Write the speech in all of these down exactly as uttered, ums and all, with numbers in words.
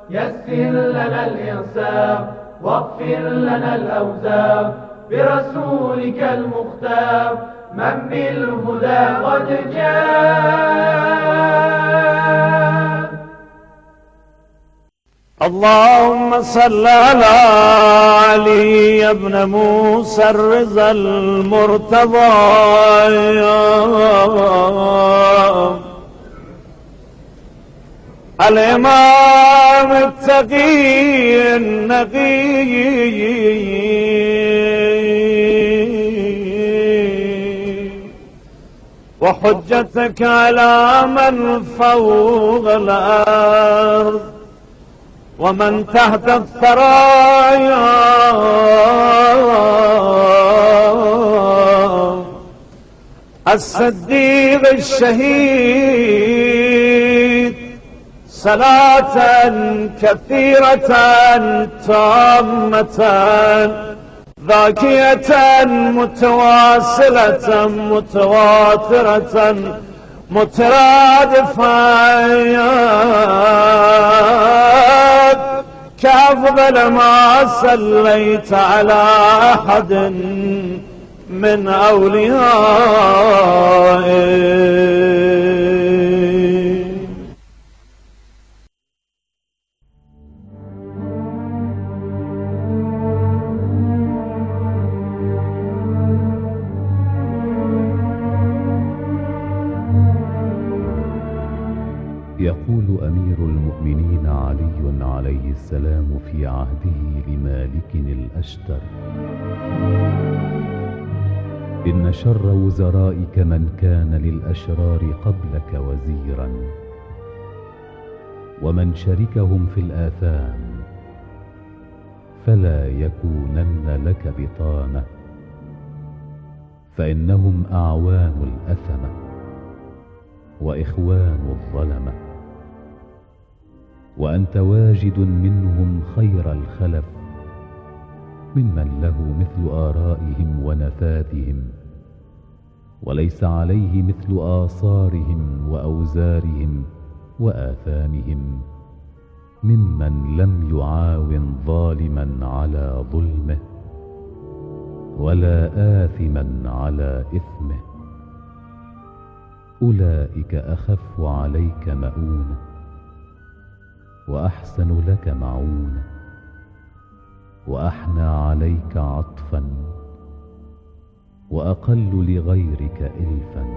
يسر لنا الإنساب واغفر لنا الأوزار برسولك المختار من بالهدى قد جاء. اللهم صل على علي بن موسى الرضا المرتضى الإمام التقي النقي وحجتك على من فوق الأرض ومن تحت الثرايا الصديق الشهيد صلاة كثيرة تامة ذاكية متواصلة متواترة مترادفة كأفضل ما صليت على أحد من أوليائه. يقول أمير المؤمنين علي عليه السلام في عهده لمالك الأشتر: إن شر وزرائك من كان للأشرار قبلك وزيرا، ومن شركهم في الآثام فلا يكونن لك بطانة، فإنهم أعوان الأثمة وإخوان الظلمة، وأنت واجد منهم خير الخلف ممن له مثل آرائهم ونفاذهم، وليس عليه مثل آثارهم وأوزارهم وآثامهم، ممن لم يعاون ظالما على ظلمه ولا آثما على إثمه. أولئك أخف عليك مؤونة وأحسن لك معونة وأحنى عليك عطفا وأقل لغيرك إلفا،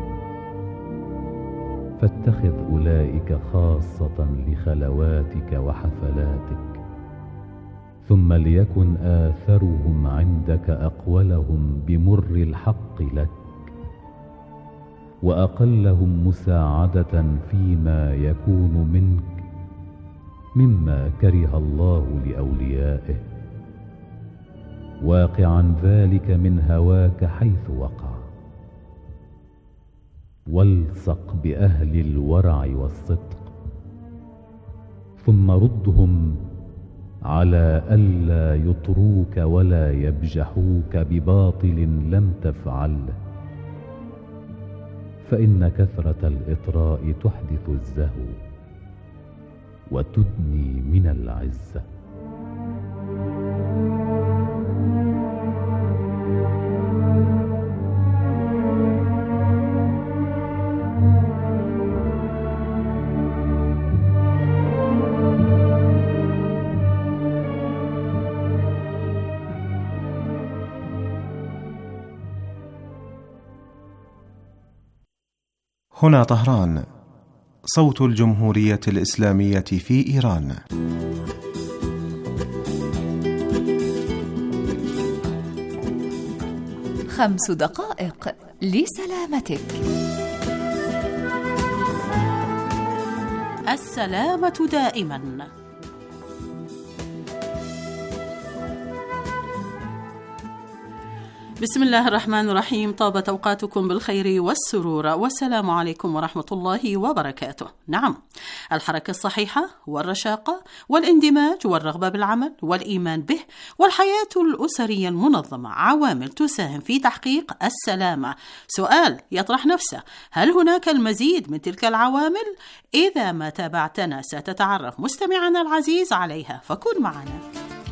فاتخذ أولئك خاصة لخلواتك وحفلاتك، ثم ليكن آثرهم عندك أقولهم بمر الحق لك، وأقلهم مساعدة فيما يكون منك مما كره الله لأوليائه، واقعا ذلك من هواك حيث وقع. والصق بأهل الورع والصدق، ثم ردهم على ألا يطروك ولا يبجحوك بباطل لم تفعله، فإن كثرة الإطراء تحدث الزهو وتدني من العزة. هنا طهران، صوت الجمهورية الإسلامية في إيران. خمس دقائق لسلامتك. السلامة دائما. بسم الله الرحمن الرحيم. طابت أوقاتكم بالخير والسرور، والسلام عليكم ورحمة الله وبركاته. نعم، الحركة الصحيحة والرشاقة والاندماج والرغبة بالعمل والإيمان به والحياة الأسرية المنظمة عوامل تساهم في تحقيق السلامة. سؤال يطرح نفسه: هل هناك المزيد من تلك العوامل؟ إذا ما تابعتنا ستتعرف مستمعنا العزيز عليها، فكن معنا.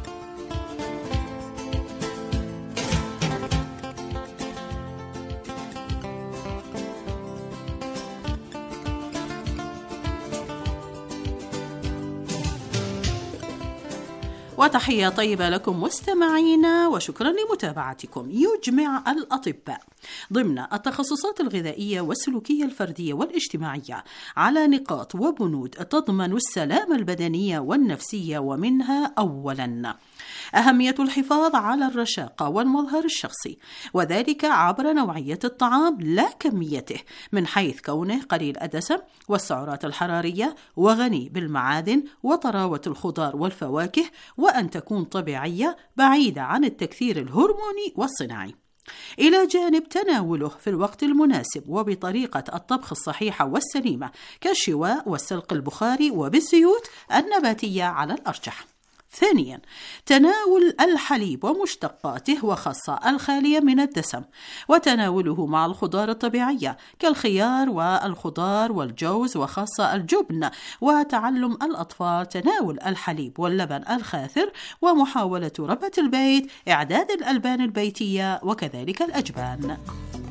وتحية طيبة لكم مستمعينا، وشكرا لمتابعتكم. يجمع الأطباء ضمن التخصصات الغذائية والسلوكية الفردية والاجتماعية على نقاط وبنود تضمن السلامة البدنية والنفسية، ومنها أولا أهمية الحفاظ على الرشاقة والمظهر الشخصي، وذلك عبر نوعية الطعام لا كميته، من حيث كونه قليل الدسم والسعرات الحرارية وغني بالمعادن وطراوة الخضار والفواكه، وأن تكون طبيعية بعيدة عن التكثير الهرموني والصناعي، إلى جانب تناوله في الوقت المناسب وبطريقة الطبخ الصحيحة والسليمة كالشواء والسلق البخاري وبالزيوت النباتية على الأرجح. ثانيا تناول الحليب ومشتقاته، وخاصة الخالية من الدسم، وتناوله مع الخضار الطبيعية كالخيار والخضار والجوز وخاصة الجبن، وتعلم الأطفال تناول الحليب واللبن الخاثر، ومحاولة ربة البيت إعداد الألبان البيتية وكذلك الأجبان.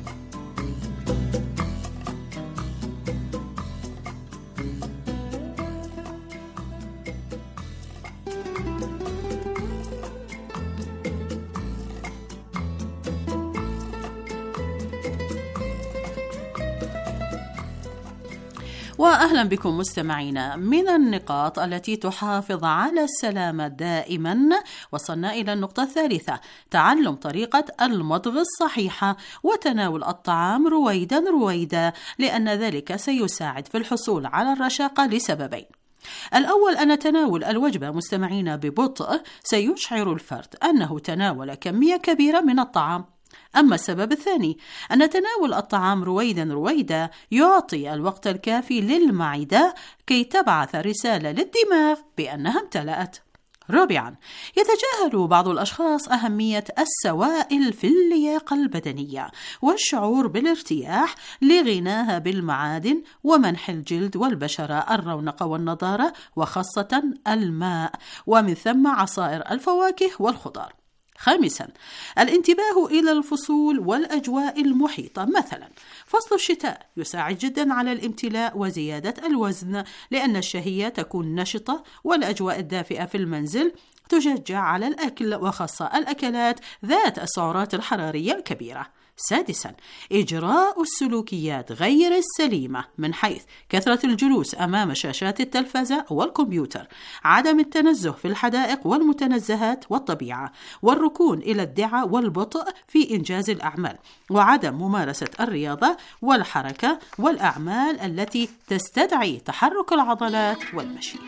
وأهلا بكم مستمعينا. من النقاط التي تحافظ على السلامة دائما وصلنا إلى النقطة الثالثة: تعلم طريقة المضغ الصحيحة وتناول الطعام رويدا رويدا، لأن ذلك سيساعد في الحصول على الرشاقة لسببين. الأول أن تناول الوجبة مستمعينا ببطء سيشعر الفرد أنه تناول كمية كبيرة من الطعام. أما السبب الثاني أن تناول الطعام رويدا رويدا يعطي الوقت الكافي للمعدة كي تبعث رسالة للدماغ بأنها امتلأت. رابعا يتجاهل بعض الأشخاص أهمية السوائل في اللياقة البدنية والشعور بالارتياح لغناها بالمعادن ومنح الجلد والبشرة الرونق والنضارة، وخاصة الماء، ومن ثم عصائر الفواكه والخضار. خامسا الانتباه إلى الفصول والأجواء المحيطة، مثلا فصل الشتاء يساعد جدا على الامتلاء وزيادة الوزن، لأن الشهية تكون نشطة والأجواء الدافئة في المنزل تشجع على الأكل، وخاصة الأكلات ذات السعرات الحرارية الكبيرة. سادسا إجراء السلوكيات غير السليمة، من حيث كثرة الجلوس أمام شاشات التلفزة والكمبيوتر، عدم التنزه في الحدائق والمتنزهات والطبيعة، والركون إلى الدعة والبطء في إنجاز الأعمال، وعدم ممارسة الرياضة والحركة والأعمال التي تستدعي تحرك العضلات والمشي.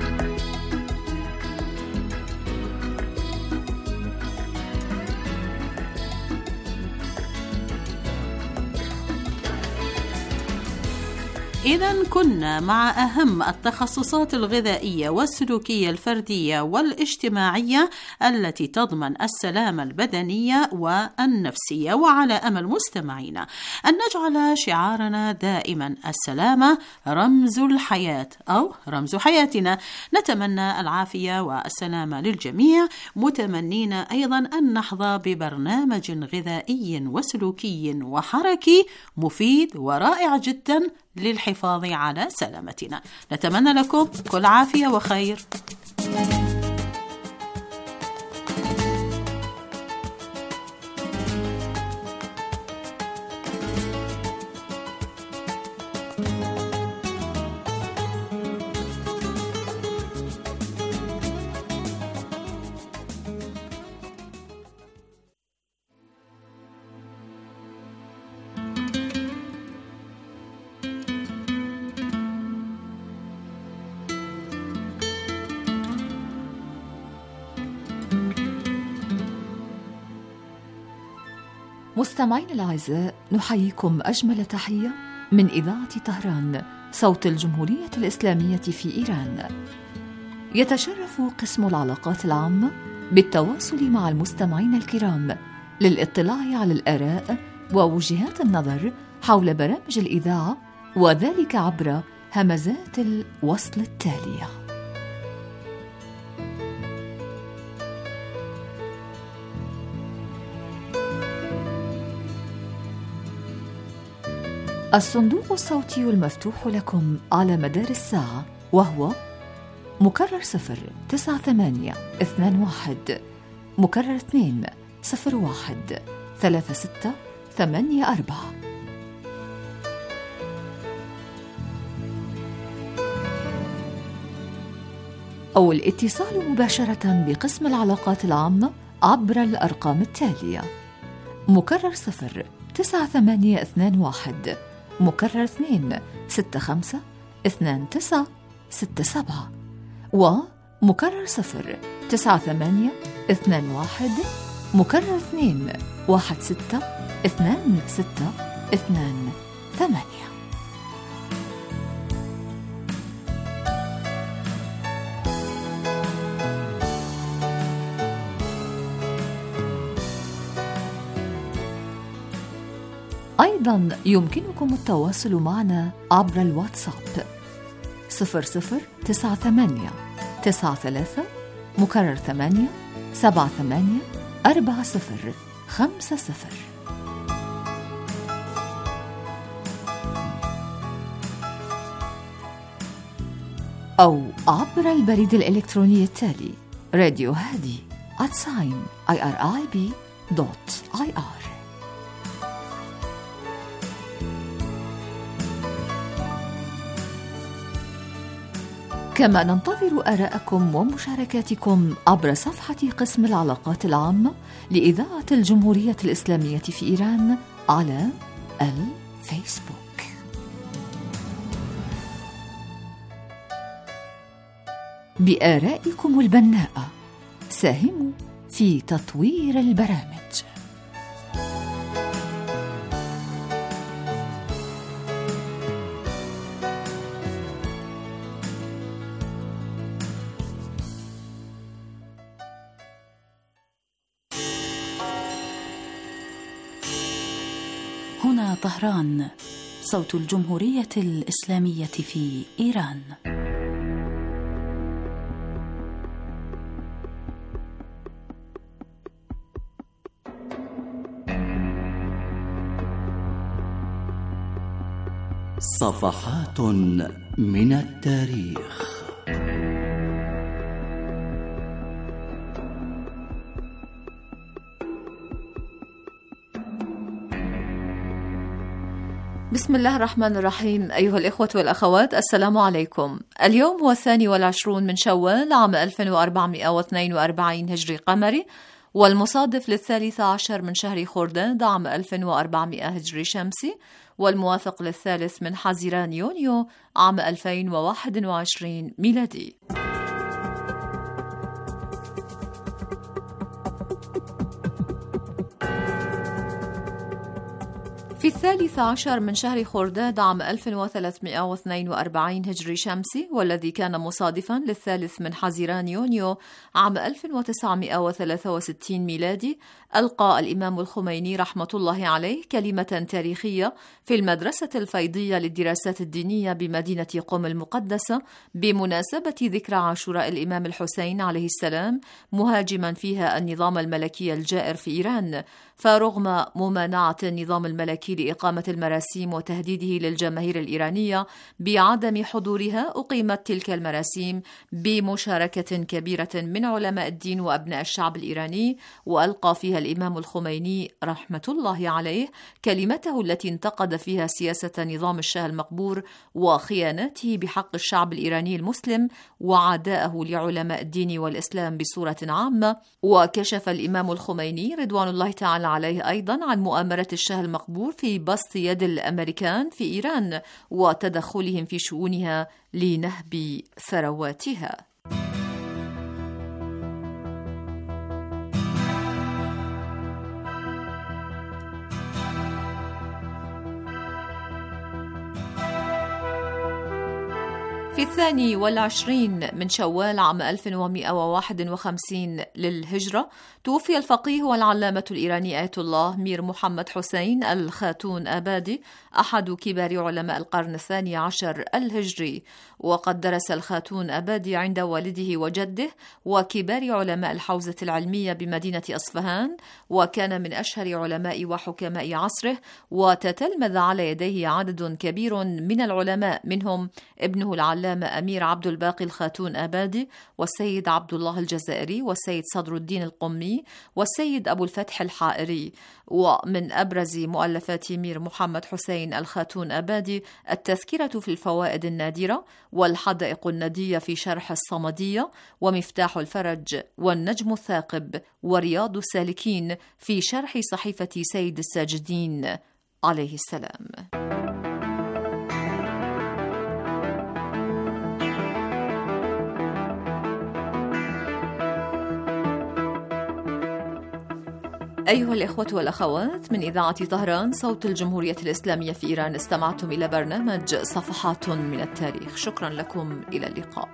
إذن كنا مع أهم التخصصات الغذائية والسلوكية الفردية والاجتماعية التي تضمن السلامة البدنية والنفسية، وعلى أمل مستمعينا أن نجعل شعارنا دائما السلامة رمز الحياة أو رمز حياتنا. نتمنى العافية والسلامة للجميع، متمنين أيضا أن نحظى ببرنامج غذائي وسلوكي وحركي مفيد ورائع جدا للحفاظ على سلامتنا. نتمنى لكم كل عافية وخير. مستمعين الأعزاء، نحييكم أجمل تحية من إذاعة طهران صوت الجمهورية الإسلامية في إيران. يتشرف قسم العلاقات العامة بالتواصل مع المستمعين الكرام للاطلاع على الآراء ووجهات النظر حول برامج الإذاعة، وذلك عبر همزات الوصل التالية. الصندوق الصوتي المفتوح لكم على مدار الساعة وهو مكرر صفر تسعة ثمانية اثنان واحد، مكرر اثنين صفر واحد ثلاثة ستة ثمانية أربعة. أو الاتصال مباشرة بقسم العلاقات العامة عبر الأرقام التالية: مكرر صفر تسعة ثمانية اثنان واحد، مكرر اثنين ستة خمسة اثنان تسعة ستة سبعة، ومكرر صفر تسعة ثمانية اثنان واحد، مكرر اثنين واحد ستة اثنان ستة اثنان ثمانية. أيضاً يمكنكم التواصل معنا عبر الواتساب صفر صفر تسعة ثمانية تسعة ثلاثة مكرر ثمانية سبعة ثمانية أربعة صفر خمسة صفر، أو عبر البريد الإلكتروني التالي راديو هادي at sign irib dot ir. كما ننتظر آراءكم ومشاركاتكم عبر صفحة قسم العلاقات العامة لإذاعة الجمهورية الإسلامية في إيران على الفيسبوك. بآرائكم البناءة ساهموا في تطوير البرامج. هنا طهران صوت الجمهورية الإسلامية في إيران. صفحات من التاريخ. بسم الله الرحمن الرحيم. أيها الإخوة والأخوات، السلام عليكم. اليوم هو الثاني والعشرون من شوال عام ألف وأربعمائة واثنين وأربعين هجري قمري، والمصادف للثالث عشر من شهر خرداد عام ألف وأربعمائة هجري شمسي، والموافق للثالث من حزيران يونيو عام ألفين وواحد وعشرين ميلادي. في الثالث عشر من شهر خرداد عام ألف وثلاثمائة واثنين وأربعين هجري شمسي، والذي كان مصادفا للثالث من حزيران يونيو عام ألف وتسعمائة وثلاثة وستين ميلادي، ألقى الإمام الخميني رحمة الله عليه كلمة تاريخية في المدرسة الفيضية للدراسات الدينية بمدينة قم المقدسة بمناسبة ذكرى عاشوراء الإمام الحسين عليه السلام، مهاجما فيها النظام الملكي الجائر في إيران. فرغم ممانعة النظام الملكي لإقامة المراسيم وتهديده للجماهير الإيرانية بعدم حضورها، أقيمت تلك المراسيم بمشاركة كبيرة من علماء الدين وأبناء الشعب الإيراني، وألقى فيها الإمام الخميني رحمة الله عليه كلمته التي انتقد فيها سياسة نظام الشاه المقبور وخياناته بحق الشعب الإيراني المسلم وعداءه لعلماء الدين والإسلام بصورة عامة. وكشف الإمام الخميني رضوان الله تعالى عليه أيضا عن مؤامرة الشاه المقبور في بسط يد الأمريكان في إيران وتدخلهم في شؤونها لنهب ثرواتها. في الثاني والعشرين من شوال عام ألف ومئة وواحد وخمسين للهجرة توفي الفقيه والعلامة الإيراني آية الله مير محمد حسين الخاتون آبادي، أحد كبار علماء القرن الثاني عشر الهجري. وقد درس الخاتون آبادي عند والده وجده وكبار علماء الحوزة العلمية بمدينة أصفهان، وكان من أشهر علماء وحكماء عصره، وتتلمذ على يديه عدد كبير من العلماء، منهم ابنه العلامة أمير عبد الباقي الخاتون آبادي، والسيد عبد الله الجزائري، والسيد صدر الدين القمي، والسيد أبو الفتح الحائري. ومن أبرز مؤلفات مير محمد حسين الخاتون آبادي التذكرة في الفوائد النادرة، والحدائق الندية في شرح الصمدية، ومفتاح الفرج، والنجم الثاقب، ورياض السالكين في شرح صحيفة سيد الساجدين عليه السلام. أيها الإخوة والأخوات، من إذاعة طهران صوت الجمهورية الإسلامية في إيران، استمعتم إلى برنامج صفحات من التاريخ. شكرا لكم، إلى اللقاء.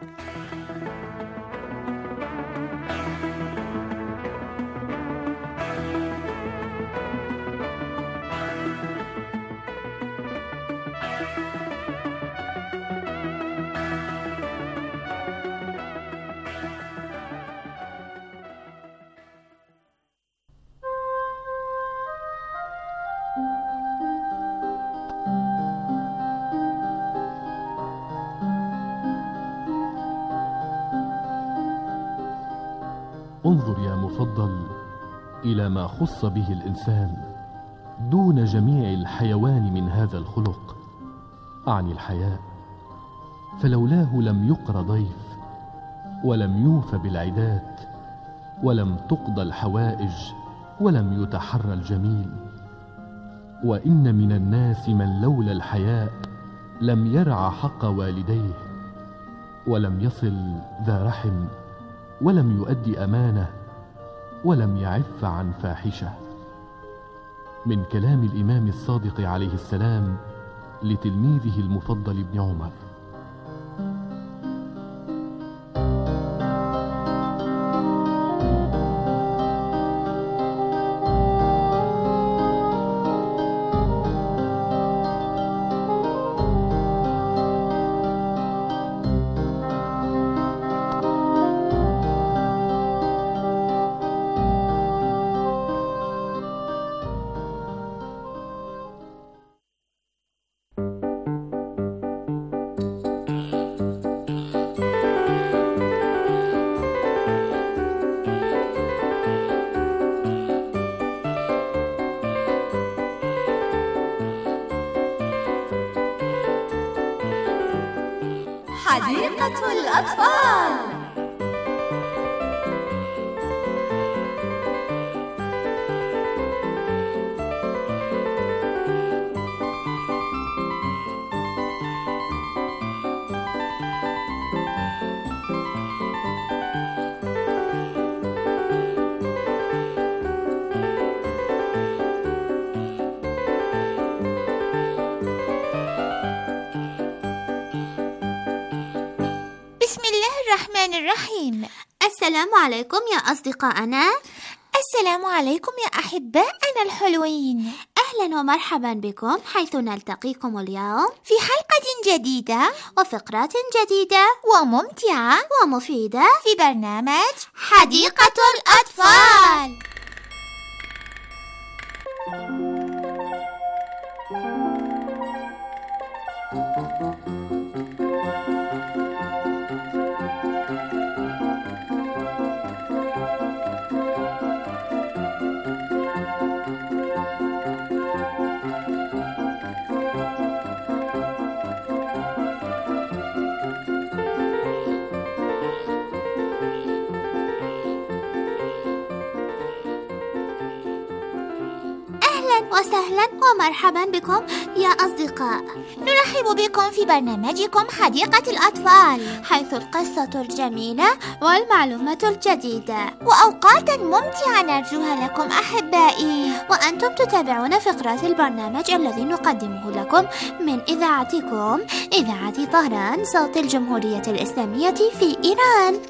انظر يا مفضل إلى ما خص به الإنسان دون جميع الحيوان من هذا الخلق، أعني الحياء، فلولاه لم يقر ضيف، ولم يوف بالعدات، ولم تقضى الحوائج، ولم يتحرى الجميل. وإن من الناس من لولا الحياء لم يرع حق والديه، ولم يصل ذا رحم، ولم يؤدي أمانة، ولم يعف عن فاحشة. من كلام الإمام الصادق عليه السلام لتلميذه المفضل ابن عمر. حديقة الأطفال. بسم الله الرحمن الرحيم. السلام عليكم يا أصدقائنا. السلام عليكم يا أحبائنا الحلوين. أهلا ومرحبا بكم حيث نلتقيكم اليوم في حلقة جديدة وفقرات جديدة وممتعة ومفيدة في برنامج حديقة الأطفال. وسهلا ومرحبا بكم يا أصدقاء. نرحب بكم في برنامجكم حديقة الأطفال، حيث القصة الجميلة والمعلومة الجديدة وأوقاتا ممتعة نرجوها لكم أحبائي. وأنتم تتابعون فقرات البرنامج الذي نقدمه لكم من إذاعتكم إذاعة طهران، صوت الجمهورية الإسلامية في إيران.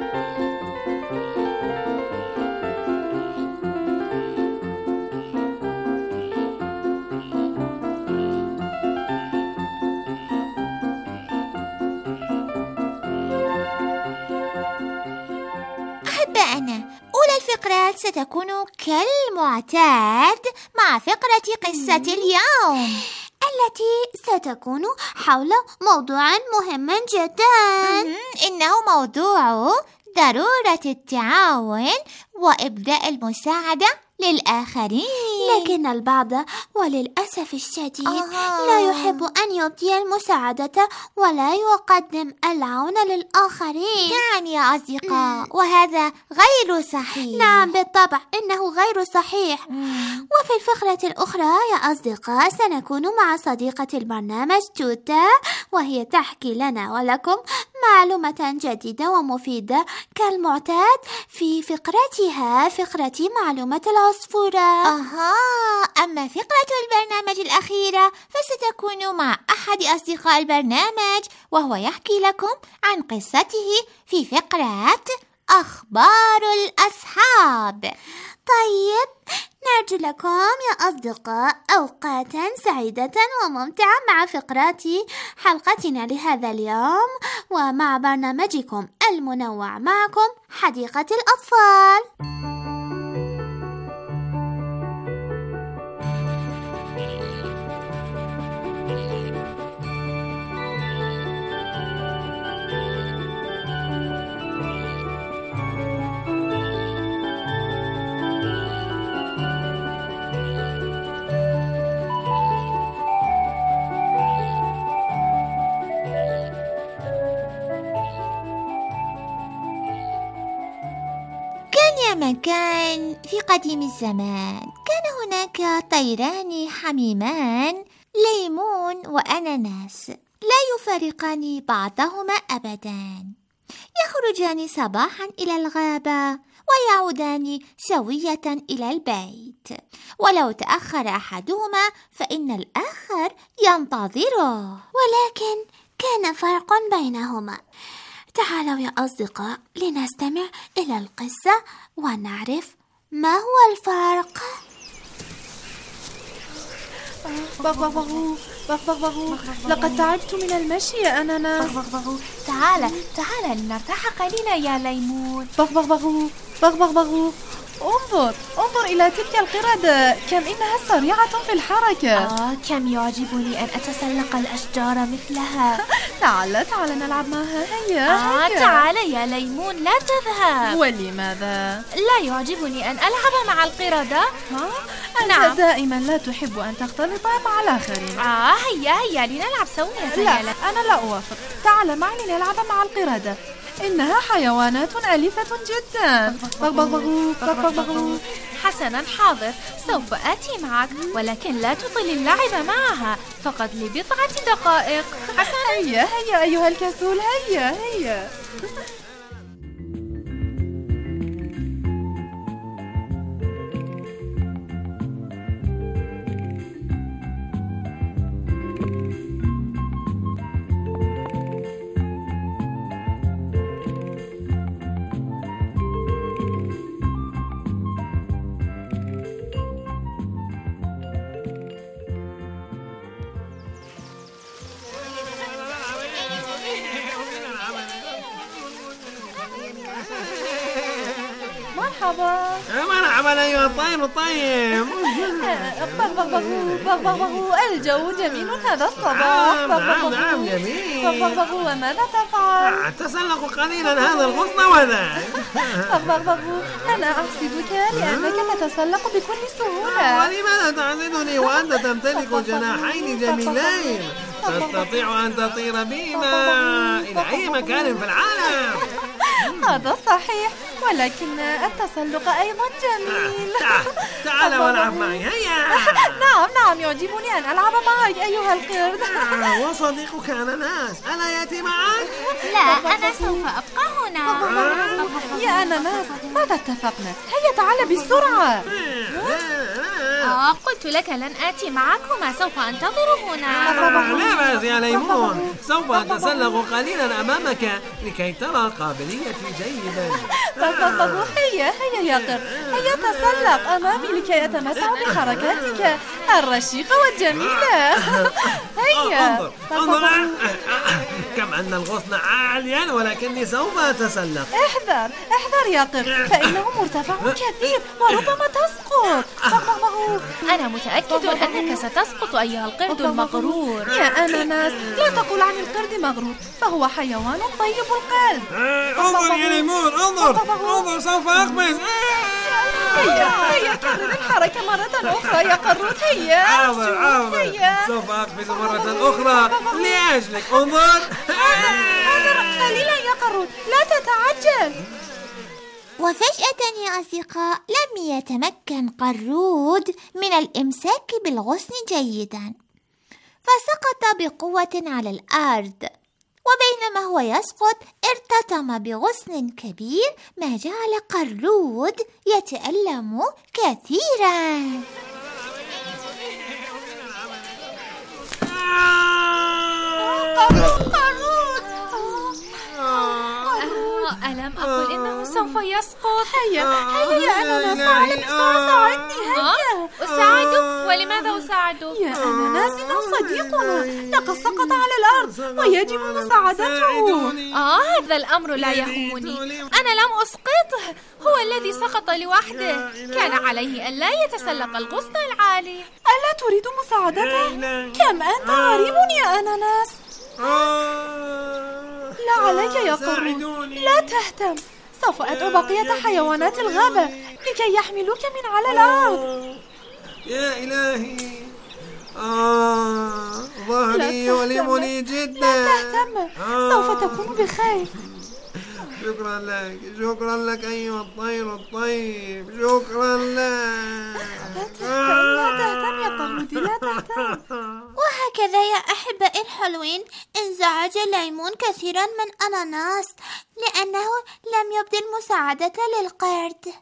أحبائنا، أولى الفقرات ستكون كالمعتاد مع فقرة قصة اليوم، التي ستكون حول موضوع مهم جدا. إنه موضوع ضرورة التعاون وإبداء المساعدة للآخرين. لكن البعض وللأسف الشديد آه. لا يحب أن يبدي المساعدة ولا يقدم العون للآخرين. نعم يا أصدقاء، وهذا غير صحيح. نعم بالطبع، إنه غير صحيح. مم. وفي الفقرة الأخرى يا أصدقاء سنكون مع صديقة البرنامج توتا، وهي تحكي لنا ولكم معلومة جديدة ومفيدة كالمعتاد في فقرتها، فقرة معلومة العصفورة. أها، أما فقرة البرنامج الأخيرة فستكون مع أحد أصدقاء البرنامج، وهو يحكي لكم عن قصته في فقرة أخبار الأصحاب. طيب، نرجو لكم يا أصدقاء أوقاتا سعيدة وممتعة مع فقرات حلقتنا لهذا اليوم، ومع برنامجكم المنوع معكم حديقة الأطفال. مكان في قديم الزمان كان هناك طيران حميمان، ليمون وأناناس، لا يفارقان بعضهما أبدا. يخرجان صباحا إلى الغابة ويعودان سوية إلى البيت، ولو تأخر أحدهما فإن الآخر ينتظره. ولكن كان فرق بينهما. تعالوا يا أصدقاء لنستمع إلى القصة ونعرف ما هو الفرق. بغ بغ بغو بغ بغ بغو لقد تعبت من المشي يا أناناس. بغ بغ بغو تعال تعال لنرتاح قليلا يا ليمون. بغ بغ بغو بغ بغ بغو انظر انظر إلى تلك القردة، كم إنها سريعة في الحركة. آه كم يعجبني أن أتسلق الأشجار مثلها. تعال تعال نلعب معها. هيا آه هيا. تعال يا ليمون، لا تذهب. ولماذا؟ لا يعجبني أن ألعب مع القردة. ها؟ أنت نعم. دائما لا تحب أن تختلط مع الآخرين. آه هيا هيا لنلعب سوية. لا أنا لا أوافق. تعال معي لنلعب مع القردة، إنها حيوانات أليفة جدا. بغ بغ بغو بغ بغ بغو. حسنا حاضر، سوف آتي معك، ولكن لا تطل اللعب معها فقط لبضعة دقائق. حسنا. هيا هيا أيها الكسول، هيا هيا. مرحبا. مرحبا أيها الطير الطيب. بغ بغ بغو بغ بغ بغو الجو جميل هذا الصباح. نعم نعم جميل. بغ بغ بغو وماذا تفعل؟ أتسلق قليلا هذا الغصن وذاك. بغ بغ بغو أنا أحسدك لأنك تتسلق بكل سهولة. ولماذا تعزدني وأنت تمتلك جناحين جميلين تستطيع أن تطير بهما إلى أي مكان في العالم؟ هذا صحيح، ولكن التسلق أيضا جميل. تعال والعب معي، هيا. نعم نعم، يعجبني أن ألعب معك أيها القرد. وصديقك أناناس ألا يأتي معك؟ لا، أنا سوف أبقى هنا. يا أناناس، ماذا اتفقنا؟ هيا تعال بسرعة. آه قلت لك لن آتي معك وما سوف أنتظر هنا. لا بأس يا ليمون، سوف أتسلق قليلا أمامك لكي ترى قابليتي جيدا. هيا هيا يا قرد، هيا تسلق أمامي لكي أتمتع بحركاتك الرشيقة والجميلة. هيا. انظر، كم أن الغصن عاليا ولكني سوف أتسلق. احذر احذر يا قرد، فإنه مرتفع كثير وربما تسقط. أنا متأكد أنك ستسقط أيها القرد المغرور. يا أناناس، لا تقل عن القرد مغرور، فهو حيوان طيب القلب. انظر يا ليمون، انظر انظر، سوف أقفز. هيا هيا كرر الحركة مرة أخرى يا قرود. هيا حاضر حاضر، سوف أقفز مرة أخرى لأجلك. انظر قليلا يا قرود، لا تتعجل. وفجأة يا أصدقاء لم يتمكن قرود من الإمساك بالغصن جيدا، فسقط بقوة على الأرض، وبينما هو يسقط ارتطم بغصن كبير ما جعل قرود يتألم كثيرا. قرود قرود، ألم أقل إنه سوف يسقط؟ هيا هيا يا أناناس، تعال بسرعة ساعدني. هيا. أساعدك؟ ولماذا أساعدك؟ يا أناناس، إنه صديقنا، لقد سقط على الأرض ويجب مساعدته. آه هذا الأمر لا يهمني، أنا لم أسقطه، هو الذي سقط لوحده، كان عليه أن لا يتسلق الغصن العالي. ألا تريد مساعدته؟ كم أنت غريب يا أناناس. لا عليك يا قرود، لا تهتم، سوف أدعو بقية حيوانات الغابة لكي يحملوك من على الأرض. يا إلهي، آه ظهري يؤلمني جدا. لا تهتم، آه. سوف تكون بخير. شكرا لك، شكرا لك أيها الطير الطيب، شكرا لك. لا تهتم لا تهتم يا قرودي، لا تهتم. وهكذا يا أحبائي الحلوين انزعج ليمون كثيرا من أناناس لأنه لم يبدي المساعدة للقرد.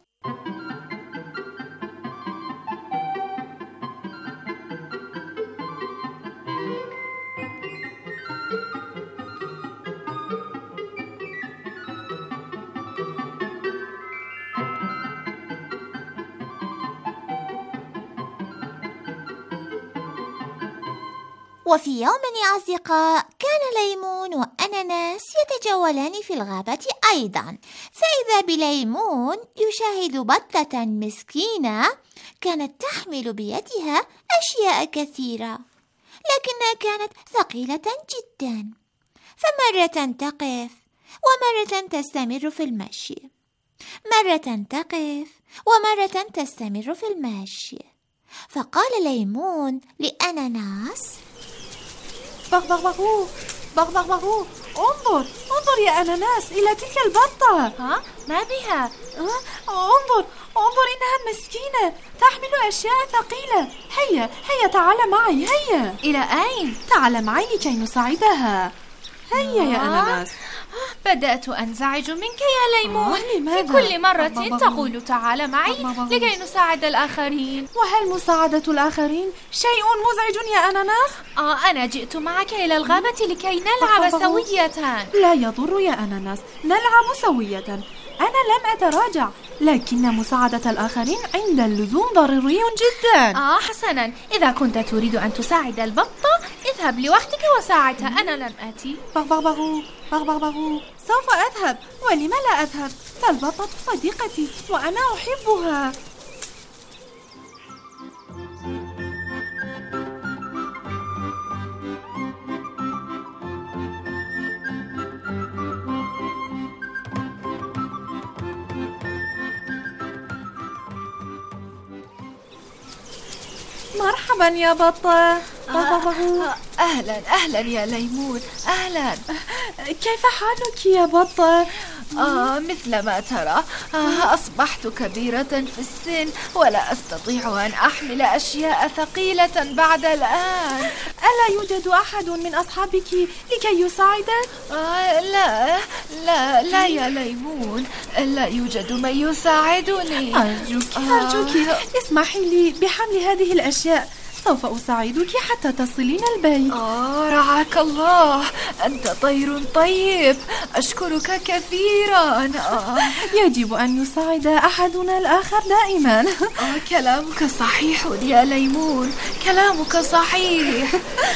وفي يوم يا أصدقاء كان ليمون وأناناس يتجولان في الغابة أيضا، فإذا بليمون يشاهد بطة مسكينة كانت تحمل بيدها أشياء كثيرة، لكنها كانت ثقيلة جدا، فمرة تقف ومرة تستمر في المشي، مرة تقف ومرة تستمر في المشي. فقال ليمون لأناناس: بغ بغ بغو بغ بغ بغو، انظر انظر يا أناناس إلى تلك البطة. ها؟ ما بها؟ ها؟ انظر انظر إنها مسكينة تحمل أشياء ثقيلة. هيا هيا تعال معي، هيا. إلى أين؟ تعال معي لكي نساعدها. هيا يا أناناس. بدأت أنزعج منك يا ليمون. في كل مرة تقول تعال معي لكي نساعد الآخرين. وهل مساعدة الآخرين شيء مزعج يا أناناس؟ آه أنا جئت معك إلى الغابة لكي نلعب سوية. لا يضر يا أناناس، نلعب سوية. أنا لم أتراجع، لكن مساعدة الآخرين عند اللزوم ضروري جدا. آه حسنا، إذا كنت تريد أن تساعد البطة اذهب لوحدك وساعدها، أنا لن آتي. بغ بغ بغو بغ بغ بغو، سوف أذهب. ولم لا أذهب؟ فالبطة صديقتي وأنا أحبها. مرحبا يا بطة. آه أهلا أهلا يا ليمون، أهلا. كيف حالك يا بطة؟ آه مثل ما ترى، آه أصبحت كبيرة في السن ولا أستطيع أن أحمل أشياء ثقيلة بعد الآن. ألا يوجد أحد من أصحابك لكي يساعدك؟ آه لا لا لا يا ليمون، لا يوجد من يساعدني. أرجوك آه أرجوك اسمحي لي بحمل هذه الأشياء، سوف أساعدك حتى تصلين البيت. آه رعاك الله، أنت طير طيب، أشكرك كثيرا. آه يجب أن يساعد أحدنا الآخر دائما. آه كلامك صحيح يا ليمون، كلامك صحيح.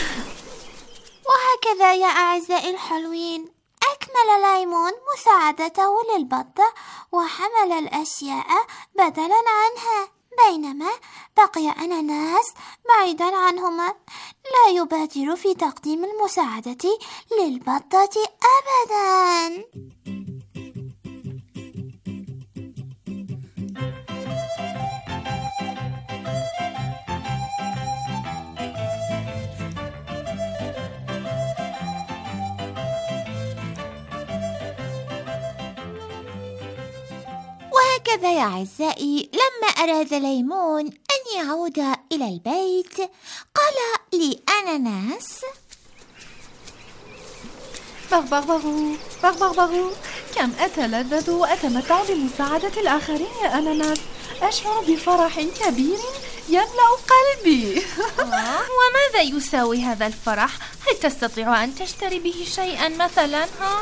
وهكذا يا أعزائي الحلوين أكمل ليمون مساعدته للبطة وحمل الأشياء بدلا عنها، بينما بقي أناناس بعيدا عنهما لا يبادر في تقديم المساعدة للبطة أبدا. وهكذا يا أعزائي لما أراد ليمون أن يعود إلى البيت قال لأناناس: بغبغبغو بغبغبغو، كم أتلذذ وأتمتع بمساعدة الآخرين يا أناناس، أشعر بفرح كبير يملأ قلبي. آه وماذا يساوي هذا الفرح؟ هل تستطيع أن تشتري به شيئا مثلا؟ ها؟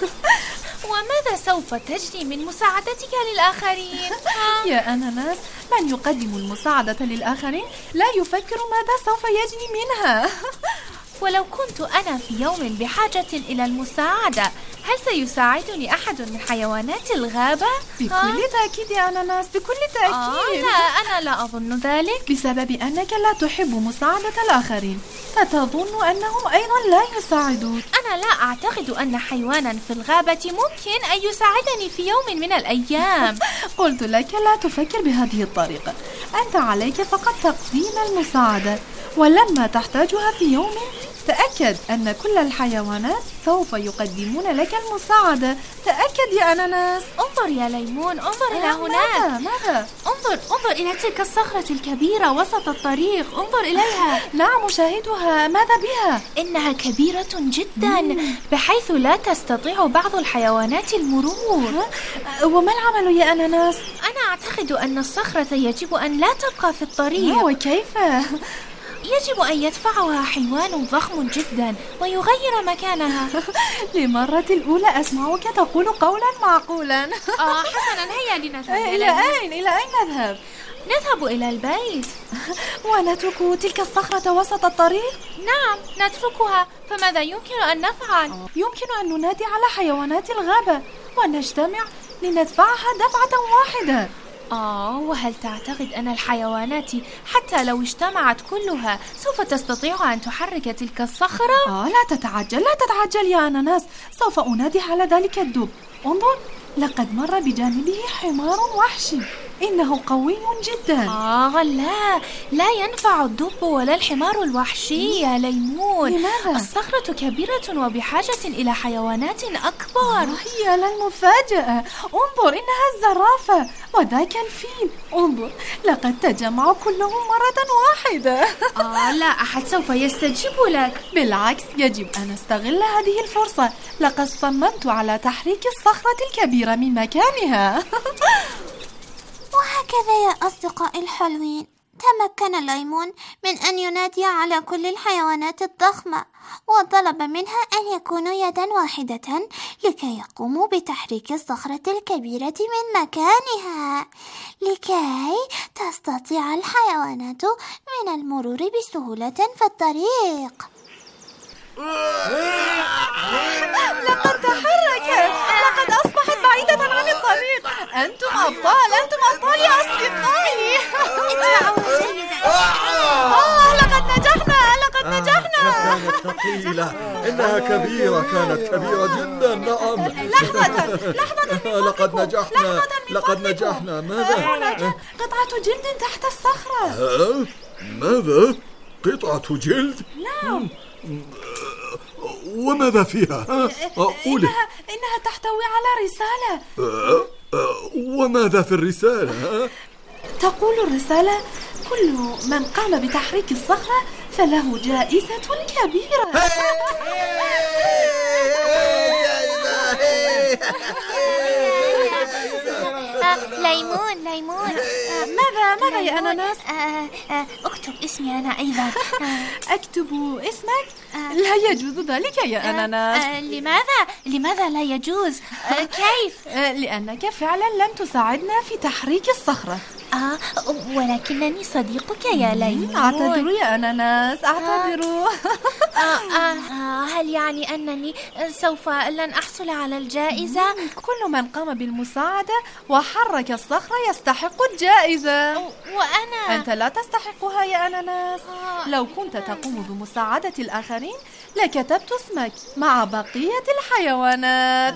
وماذا سوف تجني من مساعدتك للآخرين؟ يا أناناس، من يقدم المساعدة للآخرين لا يفكر ماذا سوف يجني منها. ولو كنت أنا في يوم بحاجة إلى المساعدة، هل سيساعدني أحد من حيوانات الغابة؟ بكل تأكيد يا أناناس، بكل تأكيد. آه لا، أنا لا أظن ذلك، بسبب أنك لا تحب مساعدة الآخرين فتظن أنهم أيضا لا يساعدون. أنا لا أعتقد أن حيوانا في الغابة ممكن أن يساعدني في يوم من الأيام. قلت لك لا تفكر بهذه الطريقة، أنت عليك فقط تقديم المساعدة، ولما تحتاجها في يوم تأكد أن كل الحيوانات سوف يقدمون لك المساعدة. تأكد يا أناناس. انظر يا ليمون، انظر آه إلى هناك. ماذا؟ ماذا؟ انظر انظر إلى تلك الصخرة الكبيرة وسط الطريق، انظر إليها. نعم أشاهدها، ماذا بها؟ إنها كبيرة جدا مم. بحيث لا تستطيع بعض الحيوانات المرور. وما العمل يا أناناس؟ أنا أعتقد أن الصخرة يجب أن لا تبقى في الطريق. وكيف؟ يجب أن يدفعها حيوان ضخم جدا ويغير مكانها. للمرة الأولى أسمعك تقول قولا معقولا. آه حسنا، هيا لنذهب. إلى أين؟ إلى أين نذهب؟ نذهب إلى البيت. ونترك تلك الصخرة وسط الطريق؟ نعم نتركها، فماذا يمكن أن نفعل؟ يمكن أن ننادي على حيوانات الغابة ونجتمع لندفعها دفعة واحدة. آه وهل تعتقد أن الحيوانات حتى لو اجتمعت كلها سوف تستطيع أن تحرك تلك الصخرة؟ آه لا تتعجل لا تتعجل يا أناناس، سوف أنادي على ذلك الدب. انظر، لقد مر بجانبه حمار وحشي، إنه قوي جدا. آه لا لا ينفع الدب ولا الحمار الوحشي يا ليمون. لماذا؟ الصخرة كبيرة وبحاجة إلى حيوانات أكبر. آه هي للمفاجأة، انظر إنها الزرافة وذاك الفيل، انظر لقد تجمعوا كلهم مرة واحدة. آه لا أحد سوف يستجيب لك. بالعكس، يجب أن نستغل هذه الفرصة، لقد صممت على تحريك الصخرة الكبيرة من مكانها. وهكذا يا أصدقائي الحلوين تمكن ليمون من أن ينادي على كل الحيوانات الضخمة، وطلب منها أن يكونوا يدا واحدة لكي يقوموا بتحريك الصخرة الكبيرة من مكانها، لكي تستطيع الحيوانات من المرور بسهولة في الطريق. لقد تحركت، لقد أصبحت بعيدة عن الطريق. أنتم أبطال، أنتم أبطال يا أصدقائي. اسمعوا جيدا. آه لقد نجحنا، لقد نجحنا. كانت ثقيلة، إنها كبيرة، كانت كبيرة جدا. نعم. لحظة لحظة، لقد نجحنا، لقد نجحنا. ماذا؟ هناك قطعة جلد تحت الصخرة. ها؟ ماذا؟ قطعة جلد؟ نعم. وماذا فيها؟ قولي. إنها, إنها تحتوي على رسالة. وماذا في الرسالة؟ تقول الرسالة: كل من قام بتحريك الصخرة فله جائزة كبيرة. ليمون ليمون ماذا ماذا يا أناناس؟ اكتب اسمي أنا أيضا. أكتب اسمك؟ لا يجوز ذلك يا أناناس. لماذا؟ لماذا لا يجوز؟ كيف؟ لأنك فعلا لم تساعدنا في تحريك الصخرة. آه ولكنني صديقك يا ليمون. أعتذر يا أناناس، أعتذر. آه آه آه هل يعني أنني سوف لن أحصل على الجائزة؟ كل من قام بالمساعدة وحرك الصخرة يستحق الجائزة. وأنا؟ أنت لا تستحقها يا أناناس. لو كنت تقوم بمساعدة الآخرين لكتبت اسمك مع بقية الحيوانات.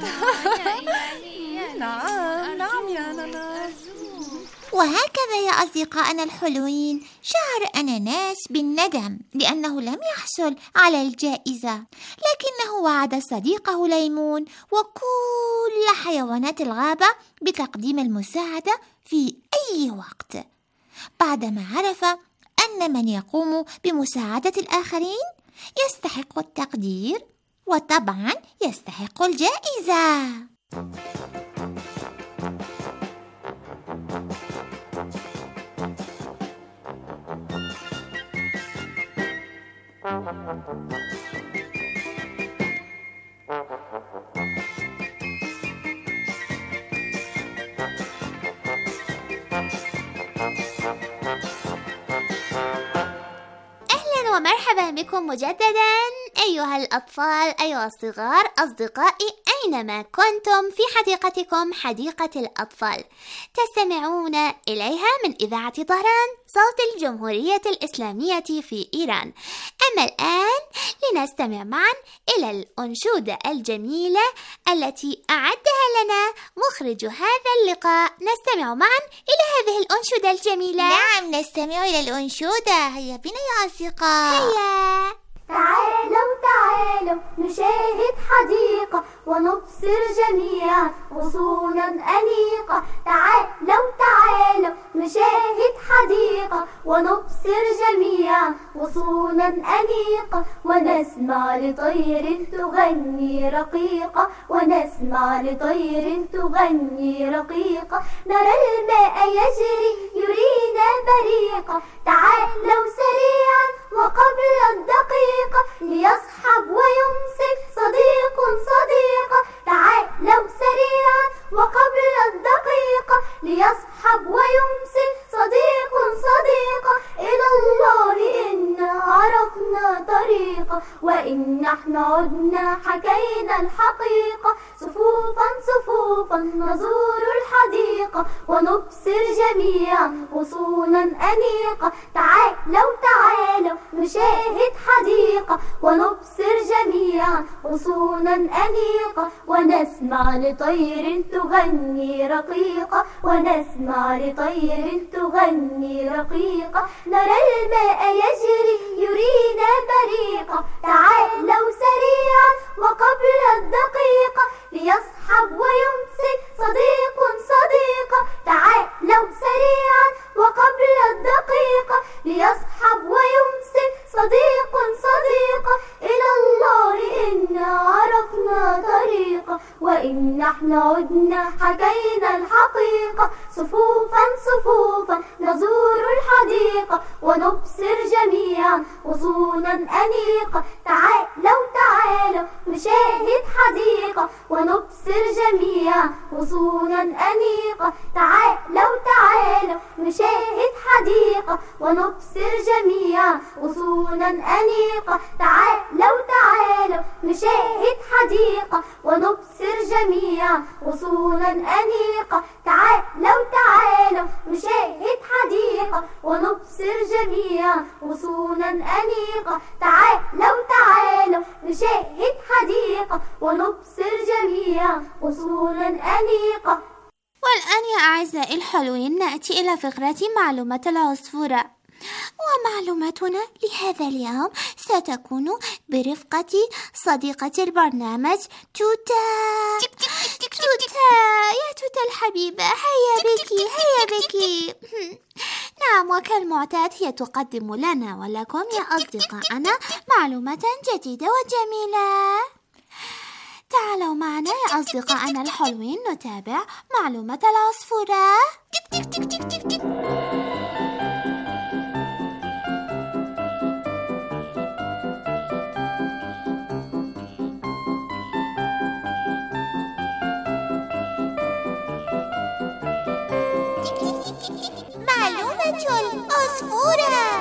نعم نعم يا أناناس. وهكذا يا أصدقائنا الحلوين شعر أناناس بالندم لأنه لم يحصل على الجائزة، لكنه وعد صديقه ليمون وكل حيوانات الغابة بتقديم المساعدة في أي وقت، بعدما عرف أن من يقوم بمساعدة الآخرين يستحق التقدير وطبعا يستحق الجائزة. أهلا ومرحبا بكم مجددا أيها الأطفال، أيها الصغار، أصدقائي أينما كنتم في حديقتكم حديقة الأطفال تستمعون إليها من إذاعة طهران صوت الجمهورية الإسلامية في إيران. أما الآن لنستمع معا إلى الأنشودة الجميلة التي أعدها لنا مخرج هذا اللقاء. نستمع معا إلى هذه الأنشودة الجميلة. نعم نستمع إلى الأنشودة، هيا بنا يا أصدقاء. هيا تعالوا تعالوا نشاهد حديقة ونبصر جميعا غصونا أنيقة. تعالوا تعالوا نشاهد حديقة ونبصر جميعا غصونا أنيقة، ونسمع لطير تغني رقيقة، ونسمع لطير تغني رقيقة. نرى الماء يجري يرينا بريقة. تعالوا سريعا وقبل الدقيقة ليصحب ويمسك صديق صديقة. تعالوا سريعا وقبل الدقيقة ليصحب ويمسك صديق صديقة. إلى الله إنا عرفنا طريقة، وإن نحن عدنا حكينا الحقيقة. صفوفا صفوفا نزور الحديقة ونبصر جميعا غصونا أنيقة. تعالوا تعالوا نشاهد حديقة ونبصر جميعا غصونا أنيقة، ونسمع لطير تغني رقيقة، ونسمع لطير تغني رقيقة. نرى الماء يجري يرينا بريقة. تعالوا سريعا وقبل الدقيقة ليصحب ويمسك صديق صديقة. تعالوا سريعا وقبل الدقيقة ليصحب ويمسك صديق صديقة. إلى الله إنا عرفنا طريقة، وإن نحن عدنا حكينا الحقيقة. صفوفا صفوفا نزور الحديقة ونبصر جميعا غصونا أنيقة. تعالوا تعالوا نشاهد حديقة ونبصر جميعا غصونا أنيقة. تعالوا تعالوا نشاهد حديقة ونبصر جميعا غصونا أنيقة. تعالوا تعالوا نشاهد حديقة ونبصر جميعا غصونا أنيقة. تعالوا تعالوا نشاهد حديقة ونبصر جميعا غصونا أنيقة. تعالوا تعالوا نشاهد حديقة ونبصر جميعا غصونا أنيقة. والآن يا أعزائي الحلوين نأتي إلى فقرة معلومة العصفورة، ومعلوماتنا لهذا اليوم ستكون برفقة صديقة البرنامج توتا. توتا يا توتا الحبيبة، هيا بكي هيا بكي. نعم، وكالمعتاد هي تقدم لنا ولكم يا أصدقائنا معلومة جديدة وجميلة. تعالوا معنا يا أصدقائنا الحلوين نتابع معلومة العصفورة. معلومة العصفورة.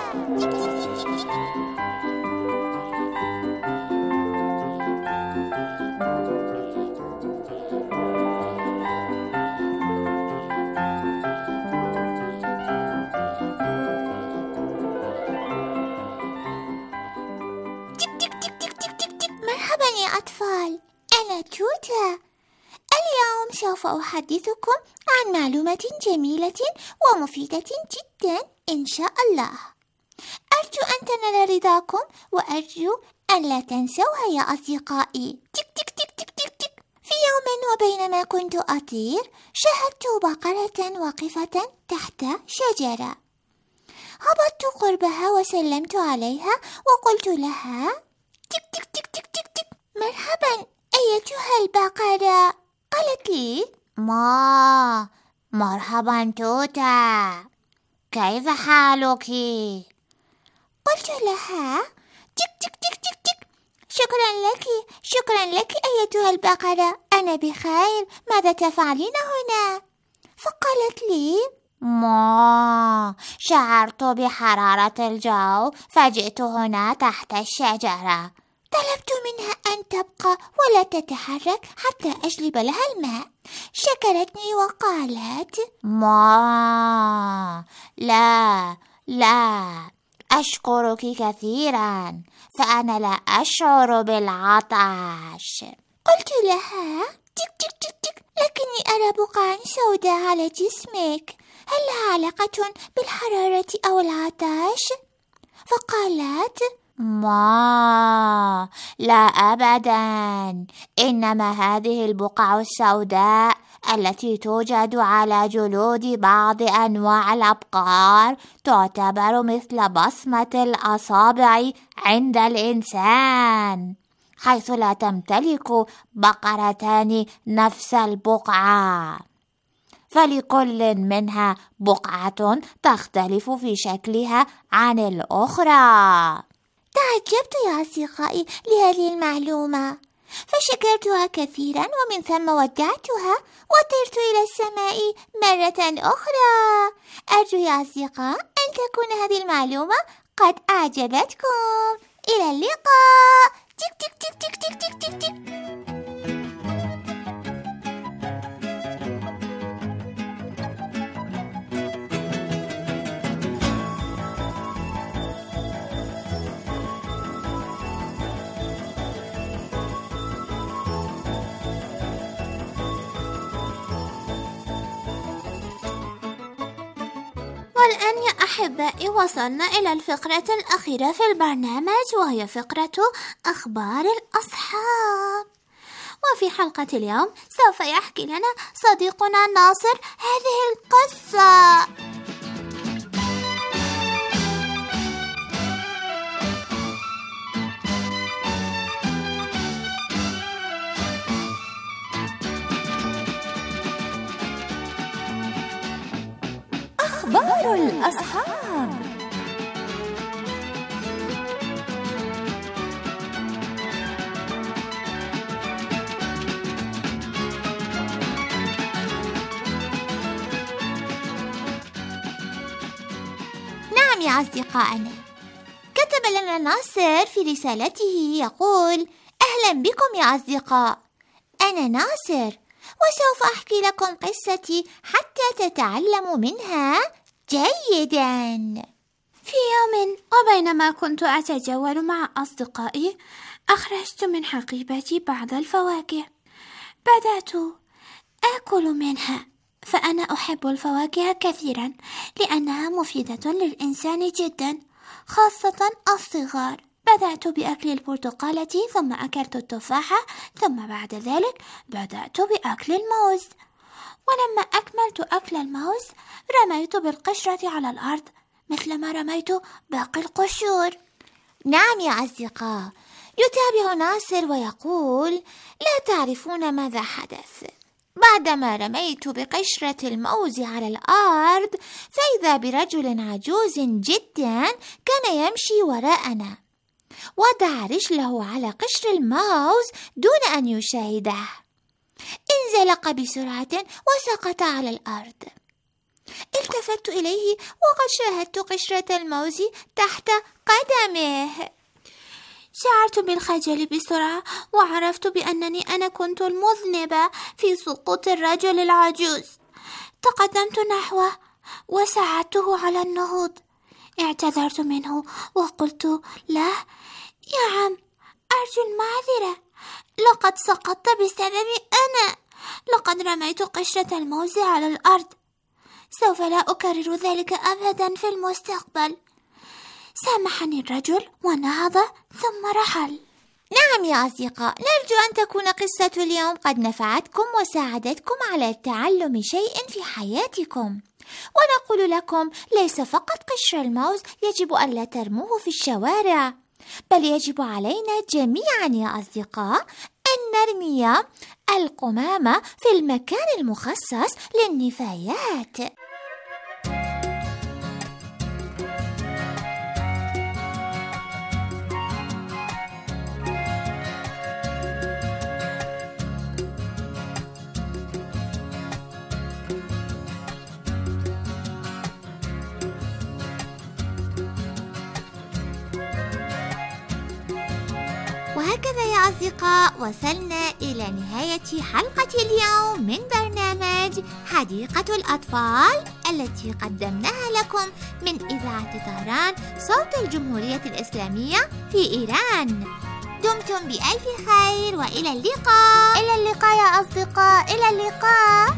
مرحبا يا أطفال، أنا توتا. اليوم سوف أحدثكم عن معلومة جميلة ومفيدة جدا إن شاء الله. أرجو أن تنال رضاكم وأرجو أن لا تنسوها يا أصدقائي. تك تك تك تك تك تك. في يوم وبينما كنت أطير شاهدت بقرة واقفة تحت شجرة. هبطت قربها وسلمت عليها وقلت لها تك تك تك تك تك تك مرحبا أيتها البقرة. قالت لي ما مرحبا توتا، كيف حالك؟ قلت لها تك تك تك تك تك شكرا لك شكرا لك أيتها البقرة، أنا بخير، ماذا تفعلين هنا؟ فقالت لي ما شعرت بحرارة الجو فجئت هنا تحت الشجرة. طلبت منها أن تبقى ولا تتحرك حتى أجلب لها الماء. شكرتني وقالت ما لا لا أشكرك كثيرا، فأنا لا أشعر بالعطش. قلت لها تك تك تك تك لكني أرى بقعا سوداء على جسمك، هل لها علاقة بالحرارة أو العطش؟ فقالت ما لا أبدا، إنما هذه البقع السوداء التي توجد على جلود بعض أنواع الأبقار تعتبر مثل بصمة الأصابع عند الإنسان، حيث لا تمتلك بقرتان نفس البقعة، فلكل منها بقعة تختلف في شكلها عن الأخرى. تعجبت يا أصدقائي لهذه المعلومة فشكرتها كثيرا، ومن ثم ودعتها وطرت إلى السماء مرة أخرى. أرجو يا أصدقاء أن تكون هذه المعلومة قد أعجبتكم. إلى اللقاء. تك تك تك تك تك تك تك تك. والآن يا أحبائي وصلنا إلى الفقرة الأخيرة في البرنامج، وهي فقرة أخبار الأصحاب. وفي حلقة اليوم سوف يحكي لنا صديقنا ناصر هذه القصة. أخبار الأصحاب. نعم يا أصدقائنا، كتب لنا ناصر في رسالته يقول: أهلا بكم يا أصدقاء، أنا ناصر وسوف أحكي لكم قصتي حتى تتعلموا منها جيدا. في يوم وبينما كنت أتجول مع أصدقائي أخرجت من حقيبتي بعض الفواكه، بدأت آكل منها، فأنا أحب الفواكه كثيرا لأنها مفيدة للإنسان جدا، خاصة الصغار. بدأت بأكل البرتقالة، ثم أكلت التفاحة، ثم بعد ذلك بدأت بأكل الموز. ولما أكملت أكل الموز رميت بالقشرة على الأرض مثلما رميت باقي القشور. نعم يا أصدقاء، يتابع ناصر ويقول: لا تعرفون ماذا حدث. بعدما رميت بقشرة الموز على الأرض فإذا برجل عجوز جدا كان يمشي وراءنا، وضع رجله على قشر الموز دون أن يشاهده، انزلق بسرعة وسقط على الأرض. التفت إليه وقد شاهدت قشرة الموز تحت قدمه. شعرت بالخجل بسرعة وعرفت بأنني أنا كنت المذنبة في سقوط الرجل العجوز. تقدمت نحوه وساعدته على النهوض. اعتذرت منه وقلت له: يا عم، أرجو المعذرة، لقد سقطت بسببي أنا، لقد رميت قشرة الموز على الأرض، سوف لا أكرر ذلك أبدا في المستقبل. سامحني الرجل ونهض ثم رحل. نعم يا أصدقاء، نرجو أن تكون قصة اليوم قد نفعتكم وساعدتكم على تعلم شيء في حياتكم. ونقول لكم: ليس فقط قشر الموز يجب أن لا ترموه في الشوارع، بل يجب علينا جميعا يا أصدقاء أن نرمي القمامة في المكان المخصص للنفايات. وهكذا يا أصدقاء وصلنا إلى نهاية حلقة اليوم من برنامج حديقة الأطفال التي قدمناها لكم من إذاعة طهران صوت الجمهورية الإسلامية في إيران. دمتم بألف خير وإلى اللقاء. إلى اللقاء يا أصدقاء، إلى اللقاء.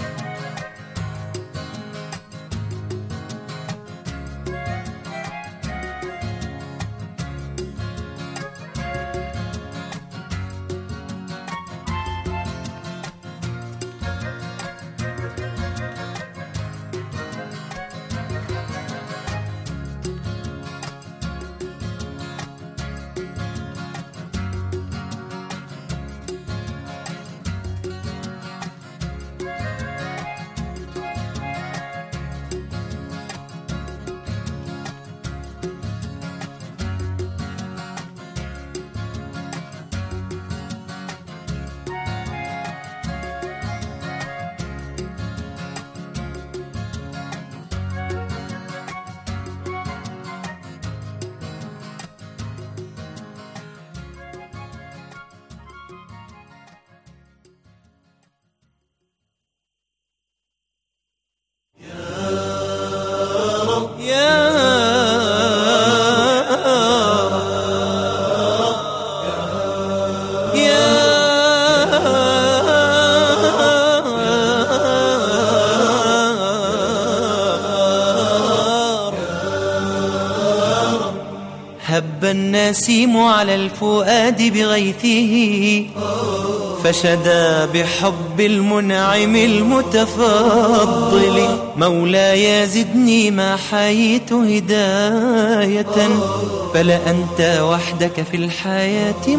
هب النسيم على الفؤاد بغيثه فشدا بحب المنعم المتفضل. مولاي زدني ما حييت هداية، فلأنت وحدك في الحياة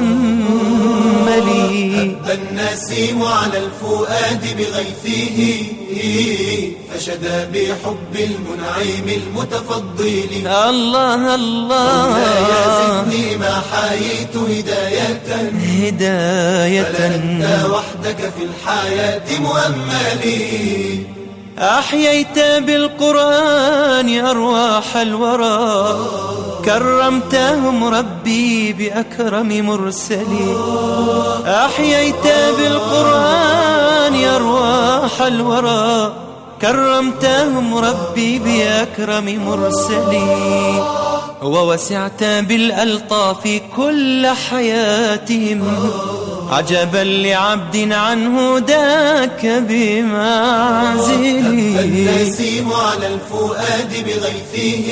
مؤملي. هب النسيم على الفؤاد بغيثه فشدا بحب المنعم المتفضل. الله الله، مولاي زدني ما حييت هداية هداية، فلأنت وحدك في الحياة مؤملي. أحييت بالقرآن أرواح الورى، كرمتهم ربي بأكرم مرسلي. أحييت بالقرآن أرواح الورى، كرمتهم ربي بأكرم مرسلي. ووسعت بالألطاف كل حياتهم، عجبا لعبد عن هداك بمعزلي. النسيم على الفؤاد بغيثه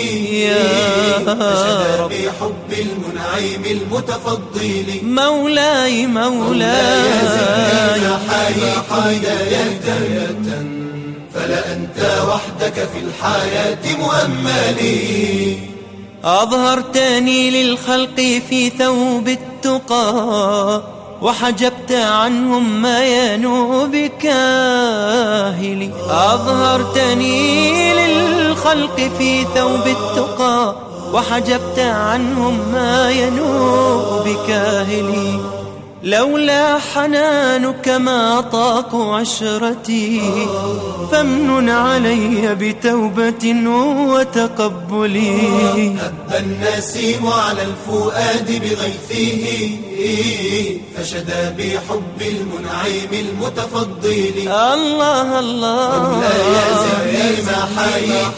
فشدى بحب المنعم المتفضل. مولاي مولاي حياة هداية فلا أنت وحدك في الحياة مؤملي. أظهرتني للخلق في ثوب التقى وحجبت عنهم ما ينوء بكاهلي. أظهرتني للخلق في ثوب التقى وحجبت عنهم ما ينوء بكاهلي. لولا حنانك ما طاقوا عشرتي فامنن علي بتوبة وتقبلي. هب النسيم على الفؤاد بغيثه فشدى بحب المنعم المتفضل. الله الله لا يزدني ما حييت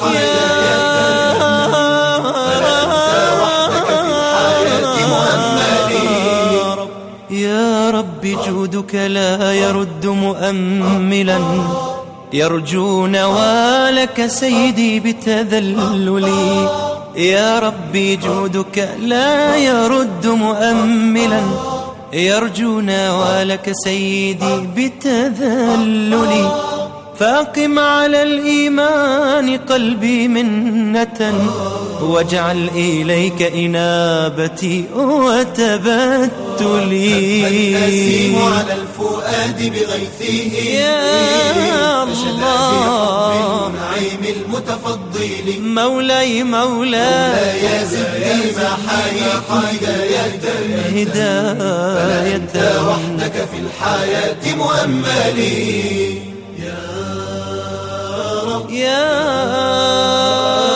يا رب. جودك لا يرد مؤملا يرجو نوالك سيدي بتذللي. يا ربي جودك لا يرد مؤملا يرجو نوالك سيدي بتذللي. فاقم على الإيمان قلبي منة واجعل إليك إنابتي وتبتلي. النسيم على الفؤاد بغيثه يا الله المنعم المتفضل. مولاي مولاي لا يزدني ما حييت هداية فلا أنت وحدك في الحياة مؤملي. يا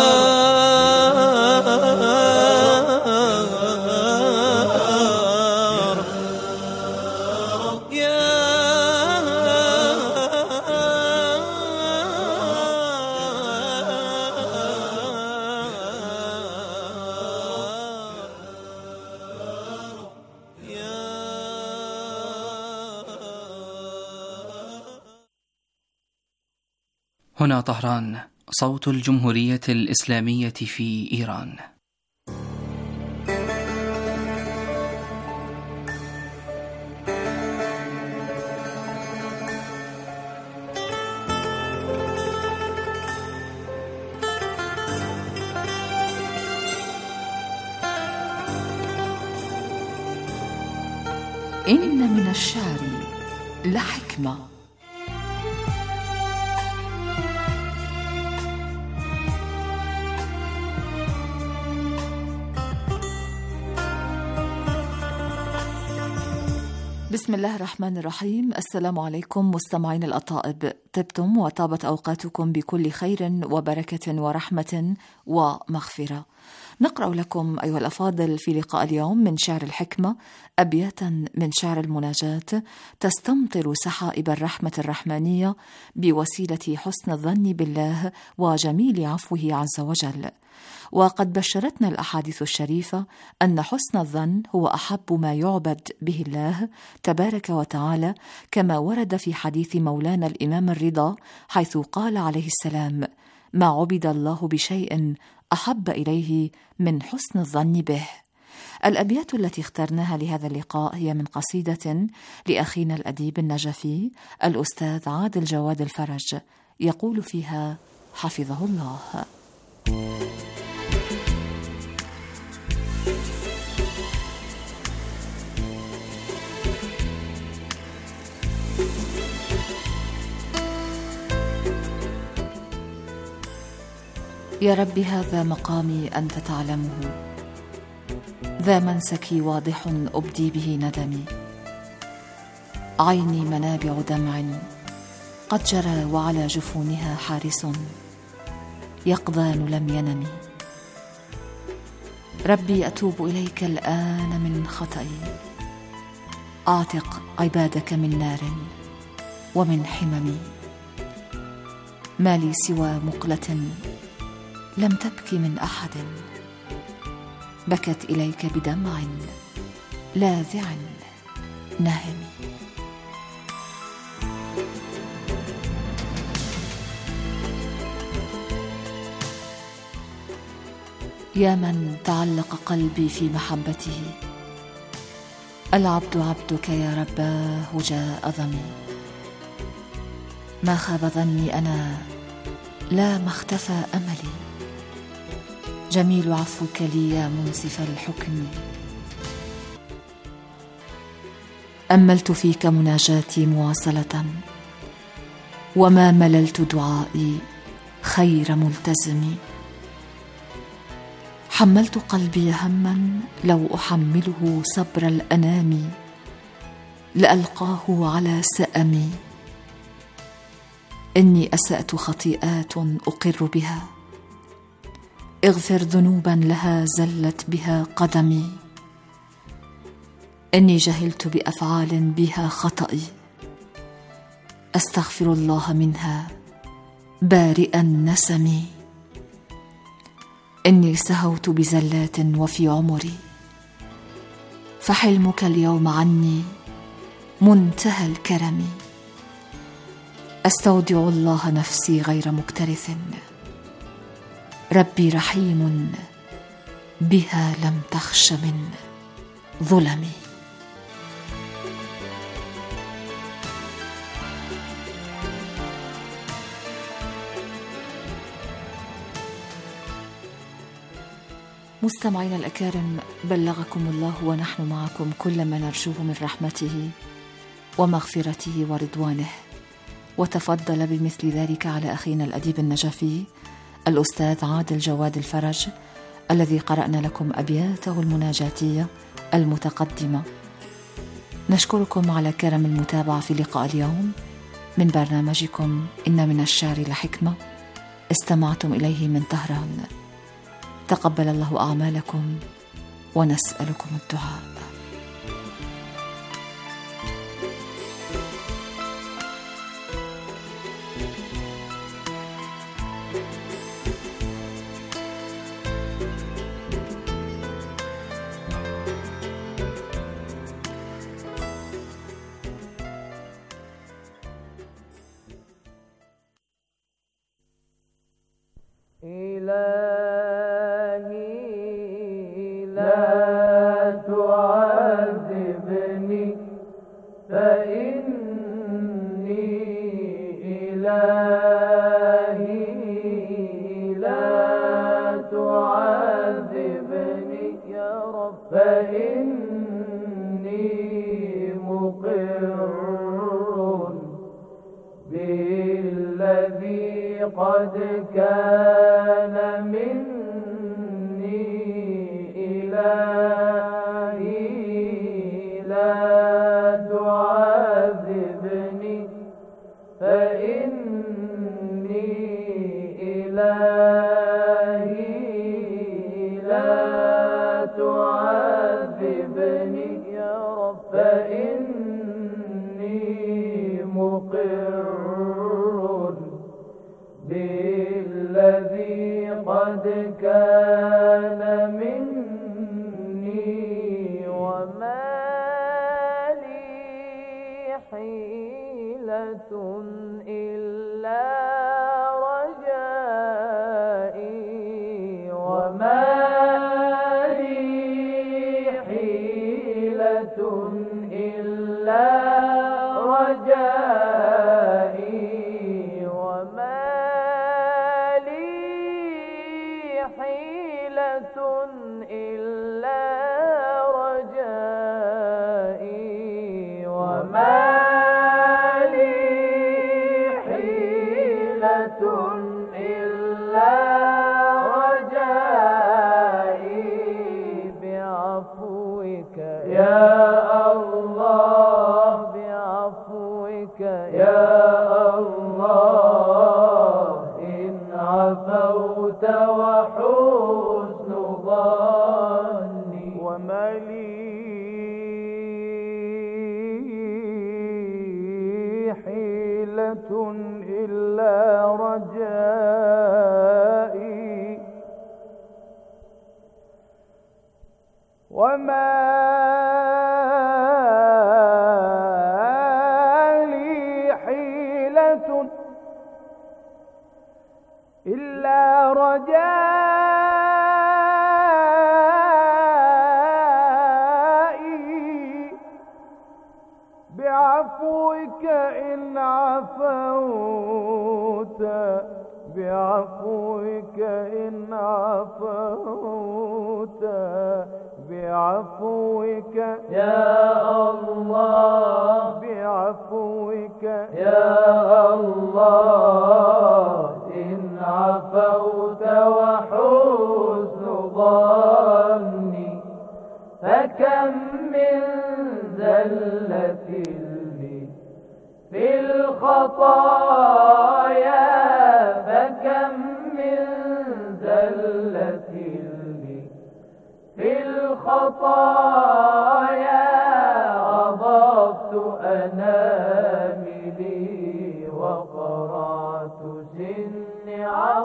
هنا طهران، صوت الجمهورية الإسلامية في إيران. إن من الشعر لحكمة. بسم الله الرحمن الرحيم. السلام عليكم مستمعين الأطائب، طبتم وطابت أوقاتكم بكل خير وبركة ورحمة ومغفرة. نقرأ لكم أيها الأفاضل في لقاء اليوم من شعر الحكمة أبياتا من شعر المناجاة تستمطر سحائب الرحمة الرحمانية بوسيلة حسن الظن بالله وجميل عفوه عز وجل. وقد بشرتنا الأحاديث الشريفة أن حسن الظن هو أحب ما يعبد به الله تبارك وتعالى، كما ورد في حديث مولانا الإمام الرضا حيث قال عليه السلام: ما عبد الله بشيء أحب إليه من حسن الظن به. الأبيات التي اخترناها لهذا اللقاء هي من قصيدة لأخينا الأديب النجفي الأستاذ عادل جواد الفرج، يقول فيها حفظه الله: يا رب هذا مقامي أنت تعلمه، ذا منسكي واضح أبدي به ندمي، عيني منابع دمع قد جرى وعلى جفونها حارس يقظان لم ينم. ربي أتوب إليك الآن من خطئي، أعتق عبادك من نار ومن حمم. ما لي سوى مقلة لم تبكي من أحد، بكت إليك بدمع لاذع نائمي. يا من تعلق قلبي في محبته، العبد عبدك يا رباه جاء ظمي. ما خاب ظني أنا، لا ما اختفى أملي، جميل عفوك لي يا منصف الحكم. أملت فيك مناجاتي مواصلة، وما مللت دعائي خير ملتزم. حملت قلبي هما لو أحمله صبر الأنام، لألقاه على سأمي. إني أسأت خطيئات أقر بها، اغفر ذنوبا لها زلت بها قدمي. إني جهلت بأفعال بها خطئي، أستغفر الله منها بارئ النسم. إني سهوت بزلات وفي عمري، فحلمك اليوم عني منتهى الكرم. أستودع الله نفسي غير مكترث، ربي رحيم بها لم تخش من ظلمي. مستمعينا الأكارم، بلغكم الله ونحن معكم كل ما نرجوه من رحمته ومغفرته ورضوانه. وتفضل بمثل ذلك على أخينا الأديب النجفي الأستاذ عادل جواد الفرج، الذي قرأنا لكم أبياته المناجاتية المتقدمة. نشكركم على كرم المتابعة في لقاء اليوم من برنامجكم إن من الشعر لحكمة، استمعتم إليه من طهران. تقبل الله أعمالكم ونسألكم الدعاء. قد كان مني إلهي لا تعذبني، فإني إلهي لا تعذبني يا رب، فإني مقر بالذي قد كان مني، وما لي حيلة إلا رجائي، وما لي حيلة إلا رجائي، وما إلا رجائي، وما لي حيلة إلا رجائي، بعفوك يا الله، بعفوك يا الله، إن عفوت وحسن ظني، وما لي حيلة إلا رجائي، وما إلا رجائي بعفوك إن عفوت، بعفوك إن عفوت، بعفوك يا الله، بعفوك يا الله، إن عفوت وحسن ظني فكم من زلة لي في الخطايا، فكم من زلة لي في الخطايا، أضفت أناملي وقرعت سني.